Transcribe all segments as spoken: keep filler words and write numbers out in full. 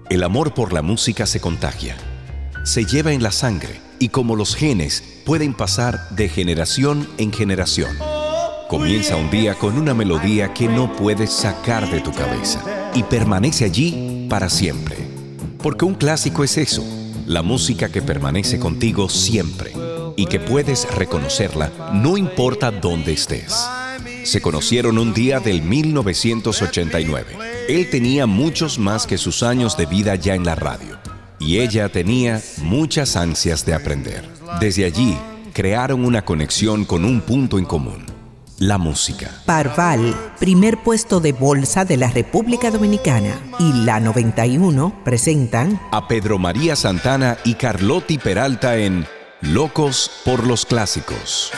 El amor por la música se contagia, se lleva en la sangre y como los genes pueden pasar de generación en generación. Comienza un día con una melodía que no puedes sacar de tu cabeza y permanece allí para siempre. Porque un clásico es eso, la música que permanece contigo siempre y que puedes reconocerla no importa dónde estés. Se conocieron un día del mil novecientos ochenta y nueve. Él tenía muchos más que sus años de vida ya en la radio. Y ella tenía muchas ansias de aprender. Desde allí, crearon una conexión con un punto en común: la música. Parval, primer puesto de bolsa de la República Dominicana, y La noventa y uno presentan a Pedro María Santana y Carlotti Peralta en Locos por los Clásicos.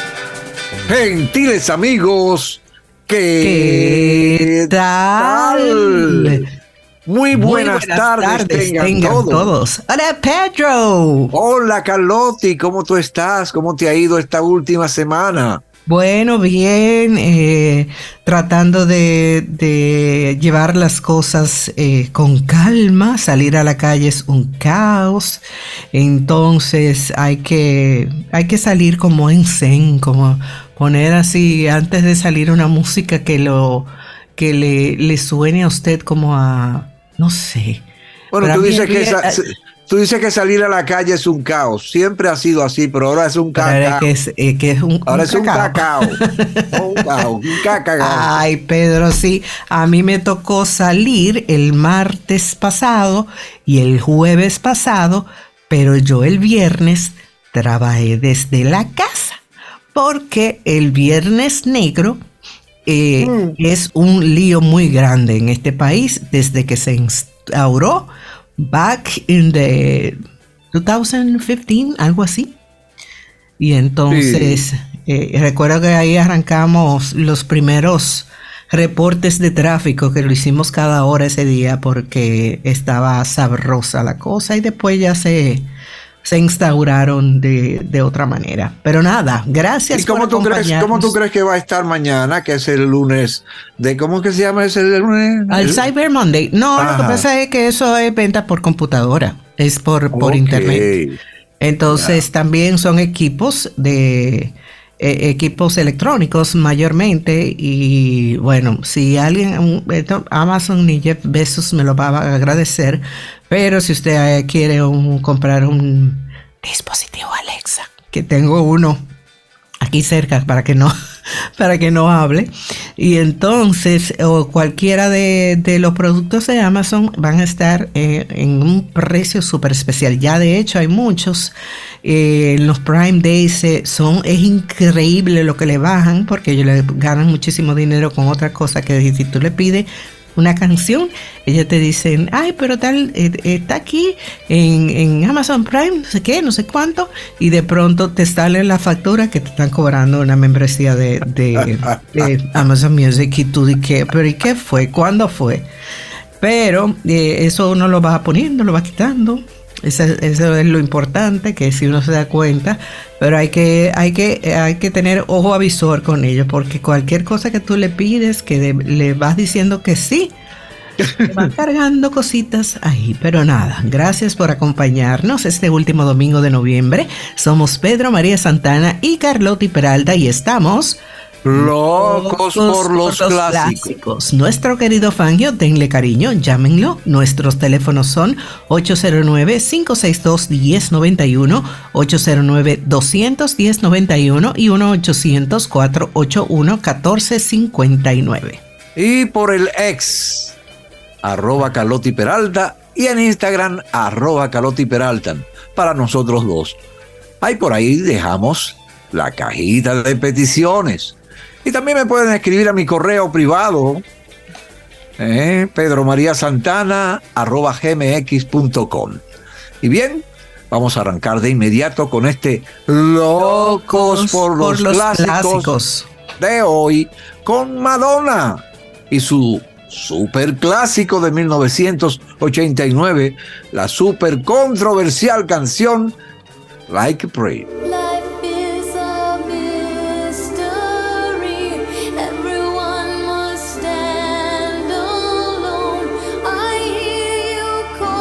Gentiles amigos, ¿qué, ¿Qué tal? Muy buenas, Muy buenas tardes, tardes tengan, tengan todos. todos. Hola, Pedro. Hola, Carlotti, ¿cómo tú estás? ¿Cómo te ha ido esta última semana? Bueno, bien, eh, tratando de, de llevar las cosas eh, con calma. Salir a la calle es un caos, entonces hay que, hay que salir como en zen, como poner así antes de salir una música que lo que le, le suene a usted como a, no sé. Bueno, Para tú mí dices, que es- sa- tú dices que salir a la calle es un caos. Siempre ha sido así, pero ahora es un Pero es cacao. que es, eh, que es un, Ahora un es un cacao. cacao. No, un cacao, un cacao. Ay, Pedro, sí, a mí me tocó salir el martes pasado y el jueves pasado, pero yo el viernes trabajé desde la casa, porque el viernes negro eh, Mm. es un lío muy grande en este país desde que se instauró back in the dos mil quince, algo así. Y entonces, eh, recuerdo que ahí arrancamos los primeros reportes de tráfico, que lo hicimos cada hora ese día porque estaba sabrosa la cosa, y después ya se, se instauraron de, de otra manera. Pero nada, gracias ¿Y cómo por tú crees, acompañarnos. cómo tú crees que va a estar mañana, que es el lunes de cómo es que se llama ese lunes? Al El- Cyber Monday. No, lo que Ajá. pasa es que eso es venta por computadora, es por, por Ok. internet. Entonces también son equipos de eh, equipos electrónicos mayormente, y bueno, si alguien, un- esto, Amazon y Jeff Bezos me lo va a agradecer, pero si usted eh, quiere un- comprar un dispositivo Alexa, que tengo uno aquí cerca para que no para que no hable, y entonces o cualquiera de, de los productos de Amazon van a estar eh, en un precio súper especial. Ya de hecho hay muchos eh, los Prime Days, eh, son es increíble lo que le bajan, porque ellos le ganan muchísimo dinero con otra cosa, que si tú le pides una canción, ellos te dicen, ay, pero tal, eh, está aquí en, en Amazon Prime, no sé qué, no sé cuánto, y de pronto te sale la factura que te están cobrando una membresía de, de, de Amazon Music, y tú dices, pero ¿y qué fue? ¿Cuándo fue? Pero eh, eso uno lo va poniendo, lo va quitando. Eso, eso es lo importante, que si uno se da cuenta, pero hay que, hay que, hay que tener ojo avisor con ello, porque cualquier cosa que tú le pides, que de- le vas diciendo que sí, te van cargando cositas ahí. Pero nada, gracias por acompañarnos este último domingo de noviembre. Somos Pedro María Santana y Carlotti Peralta, y estamos Locos por los clásicos. Nuestro querido Fangio, denle cariño, llámenlo. Nuestros teléfonos son ocho cero nueve, cinco seis dos, uno cero nueve uno, ocho cero nueve, dos cero cero, uno cero nueve uno y uno ochocientos, cuatrocientos ochenta y uno, catorce cincuenta y nueve. Y por el ex, arroba Carlotti Peralta, y en Instagram, arroba Carlotti Peralta, para nosotros dos. Ahí por ahí dejamos la cajita de peticiones. Y también me pueden escribir a mi correo privado, eh, Pedro María Santana, arroba gmx punto com. Y bien, vamos a arrancar de inmediato con este Locos por los, clásicos, clásicos de hoy, con Madonna y su super clásico de mil novecientos ochenta y nueve, la super controversial canción Like a Prayer. Life is a mystery. Everyone must stand alone. I hear you call.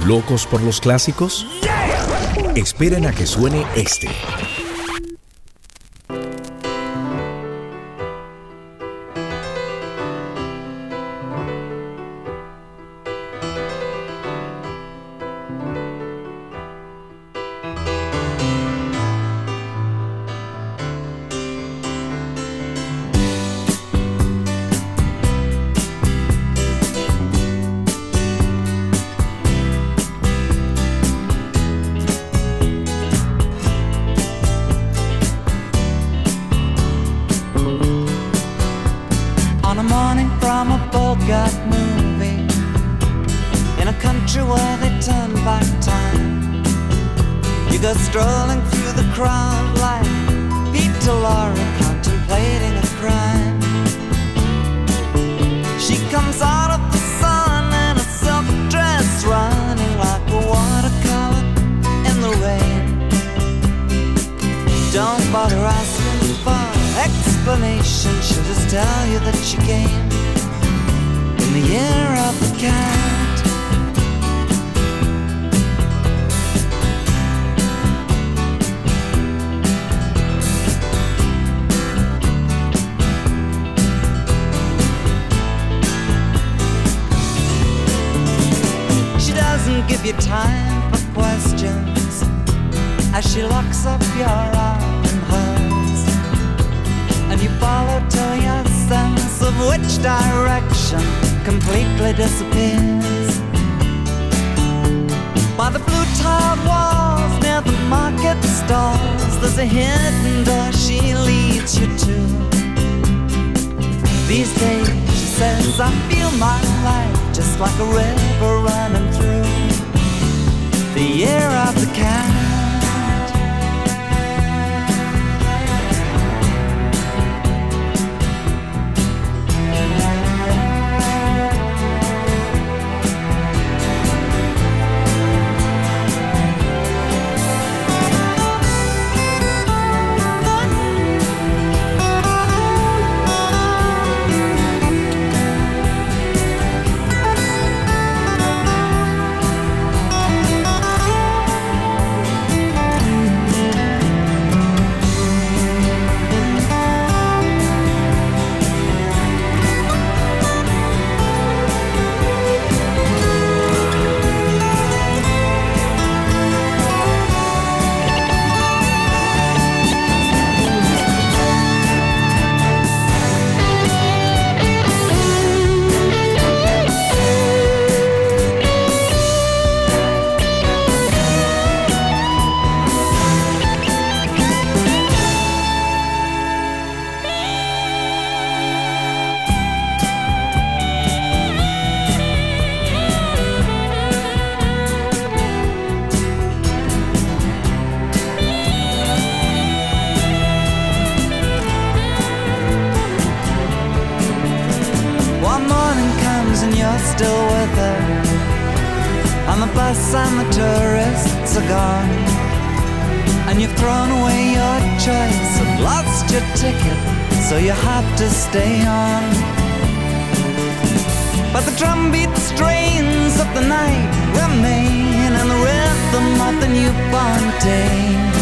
¿Locos por los clásicos? Esperen a que suene este. Stay on, but the drumbeat strains of the night remain, and the rhythm of the newborn day.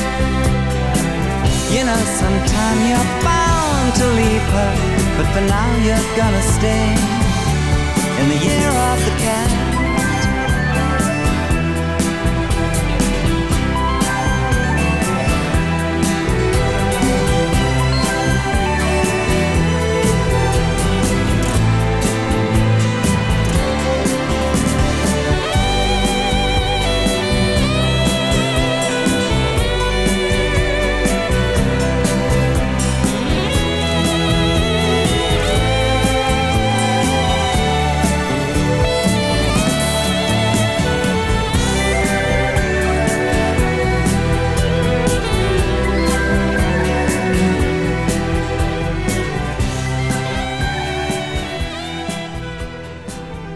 You know, sometime you're bound to leave her, but for now you're gonna stay in the year of the cat.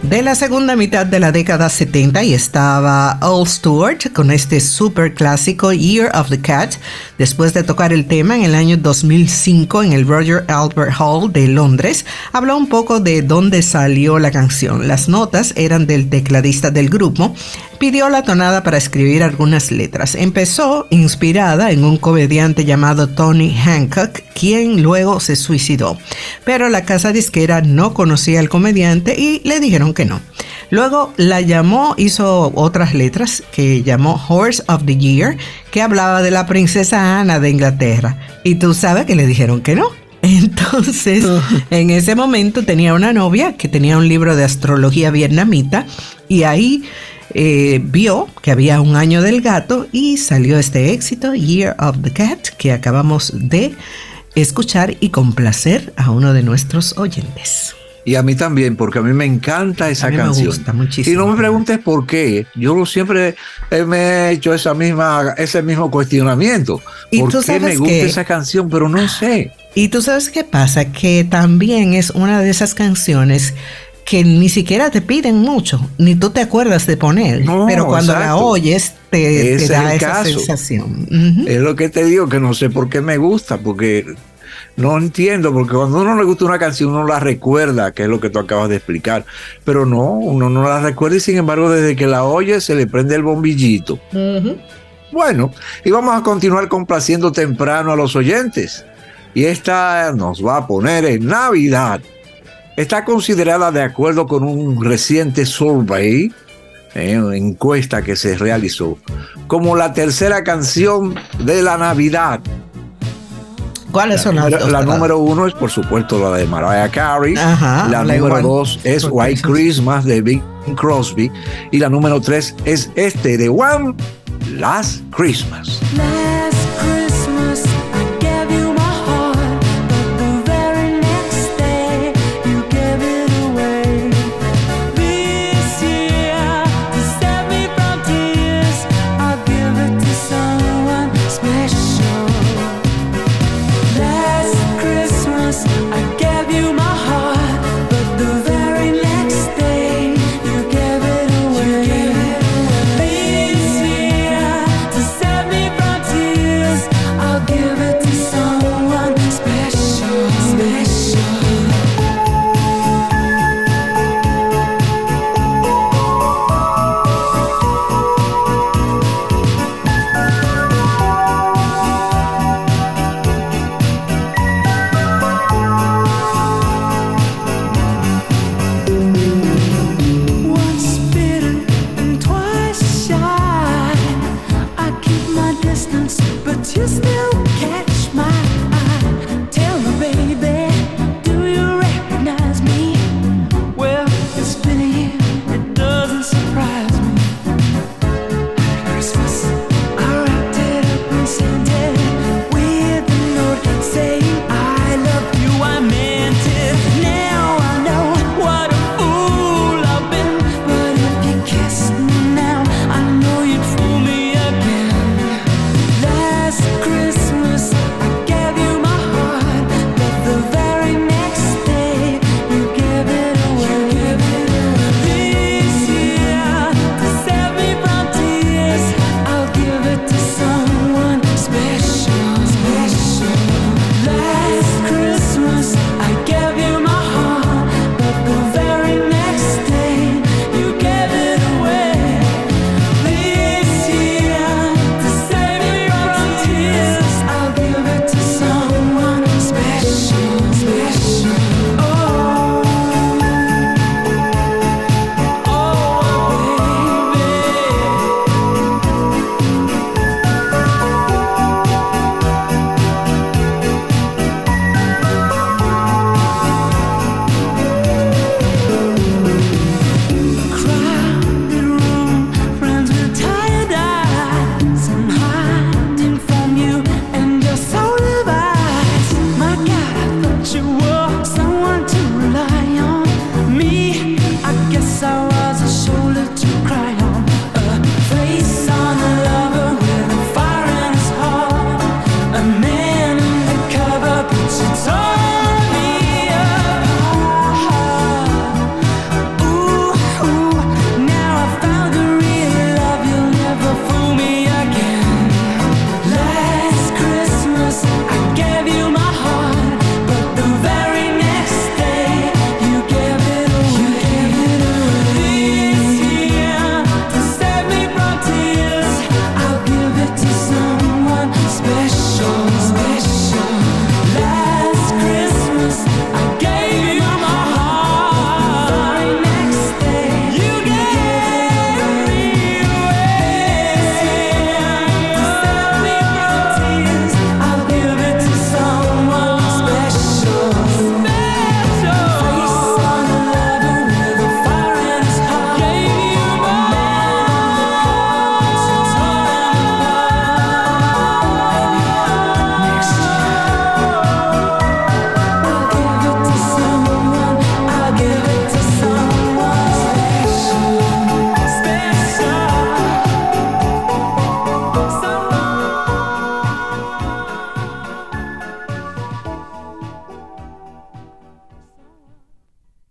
de la segunda mitad de la década setenta y estaba Earl Stewart con este super clásico Year of the Cat, después de tocar el tema en el año dos mil cinco en el Royal Albert Hall de Londres. Habló un poco de dónde salió la canción. Las notas eran del tecladista del grupo. Pidió la tonada para escribir algunas letras. Empezó inspirada en un comediante llamado Tony Hancock, quien luego se suicidó. Pero la casa disquera no conocía al comediante y le dijeron que no. Luego la llamó, hizo otras letras que llamó Horse of the Year, que hablaba de la princesa Ana de Inglaterra. Y tú sabes que le dijeron que no. Entonces, en ese momento tenía una novia que tenía un libro de astrología vietnamita y ahí eh, vio que había un año del gato y salió este éxito, Year of the Cat, que acabamos de escuchar y complacer a uno de nuestros oyentes. Y a mí también, porque a mí me encanta esa a mí canción. Me gusta muchísimo. Y no me preguntes por qué. Yo siempre me he hecho esa misma, ese mismo cuestionamiento. ¿Y ¿Por tú qué me gusta qué? esa canción? Pero no sé. Y tú sabes qué pasa, que también es una de esas canciones que ni siquiera te piden mucho, ni tú te acuerdas de poner, No, pero cuando exacto. la oyes te, te Ese da es el esa caso. sensación. Uh-huh. Es lo que te digo, que no sé por qué me gusta, porque no entiendo, porque cuando a uno le gusta una canción, uno la recuerda, que es lo que tú acabas de explicar, pero no, uno no la recuerda y sin embargo desde que la oye se le prende el bombillito. Uh-huh. Bueno, y vamos a continuar complaciendo temprano a los oyentes. Y esta nos va a poner en Navidad. Está considerada, de acuerdo con un reciente survey, eh, una encuesta que se realizó, como la tercera canción de la Navidad. ¿Cuáles son las La, dos? la perdón? número uno es, por supuesto, la de Mariah Carey. Ajá, la la número igual. dos es Por White Christmas. Christmas de Bing Crosby. Y la número tres es este de One Last Christmas. Last